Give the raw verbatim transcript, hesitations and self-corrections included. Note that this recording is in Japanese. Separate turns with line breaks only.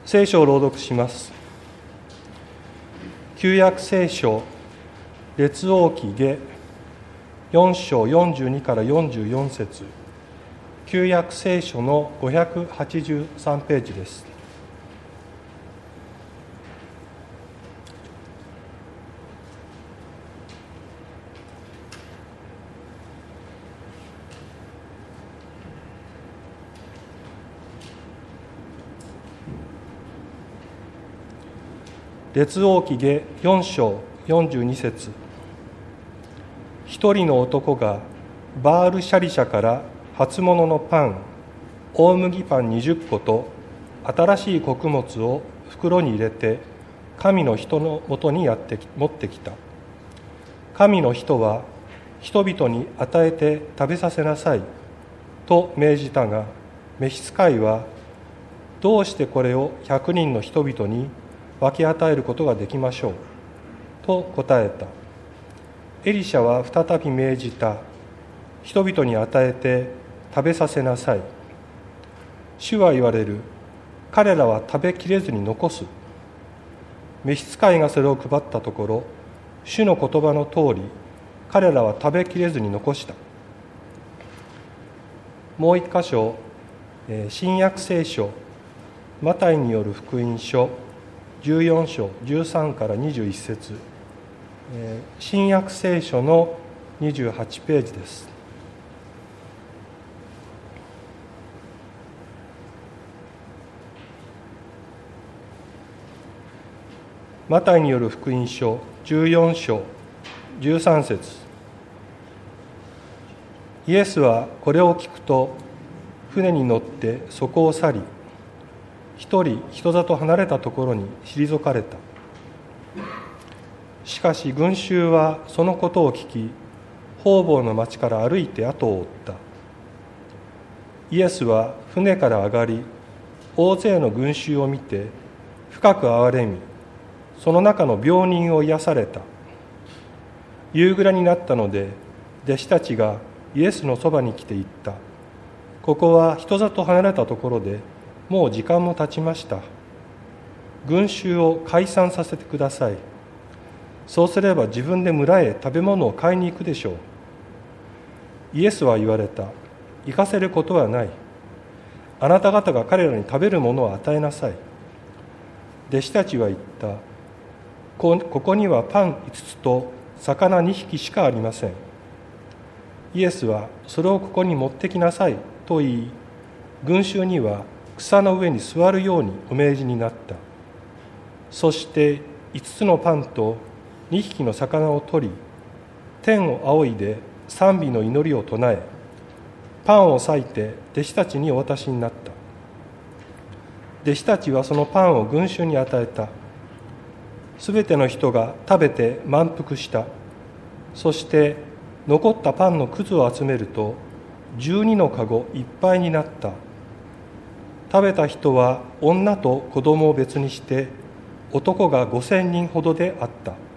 聖書を朗読します。旧約聖書列王記下よん章よんじゅうにからよんじゅうよん節、旧約聖書のごひゃくはちじゅうさんページです。列王記下よん章よんじゅうに節、一人の男がバールシャリシャから初物のパン、大麦パンにじゅっこと新しい穀物を袋に入れて神の人のもとにやって持ってきた。神の人は人々に与えて食べさせなさいと命じたが、召使いはどうしてこれを百人の人々に分け与えることができましょうと答えた。エリシャは再び命じた。人々に与えて食べさせなさい。主は言われる。彼らは食べきれずに残す。召使いがそれを配ったところ、主の言葉の通り、彼らは食べきれずに残した。もう一箇所、新約聖書マタイによる福音書じゅうよん章じゅうさんからにじゅういち節、新約聖書のにじゅうはちページです。マタイによる福音書じゅうよん章じゅうさん節、イエスはこれを聞くと船に乗ってそこを去り、一人人里離れたところに退かれた。しかし群衆はそのことを聞き、方々の町から歩いて後を追った。イエスは船から上がり、大勢の群衆を見て深く憐れみ、その中の病人を癒された。夕暮れになったので、弟子たちがイエスのそばに来て言った。ここは人里離れたところで、もう時間も経ちました。群衆を解散させてください。そうすれば自分で村へ食べ物を買いに行くでしょう。イエスは言われた。行かせることはない。あなた方が彼らに食べるものを与えなさい。弟子たちは言った。ここにはパンいつつと魚にひきしかありません。イエスはそれをここに持ってきなさいと言い、群衆には草の上に座るようにお命じになった。そしていつつのパンとにひきの魚を取り、天を仰いで賛美の祈りを唱え、パンを裂いて弟子たちにお渡しになった。弟子たちはそのパンを群衆に与えた。すべての人が食べて満腹した。そして残ったパンのくずを集めると、じゅうにのかごいっぱいになった。食べた人は女と子供を別にして男がごせんにんほどであった。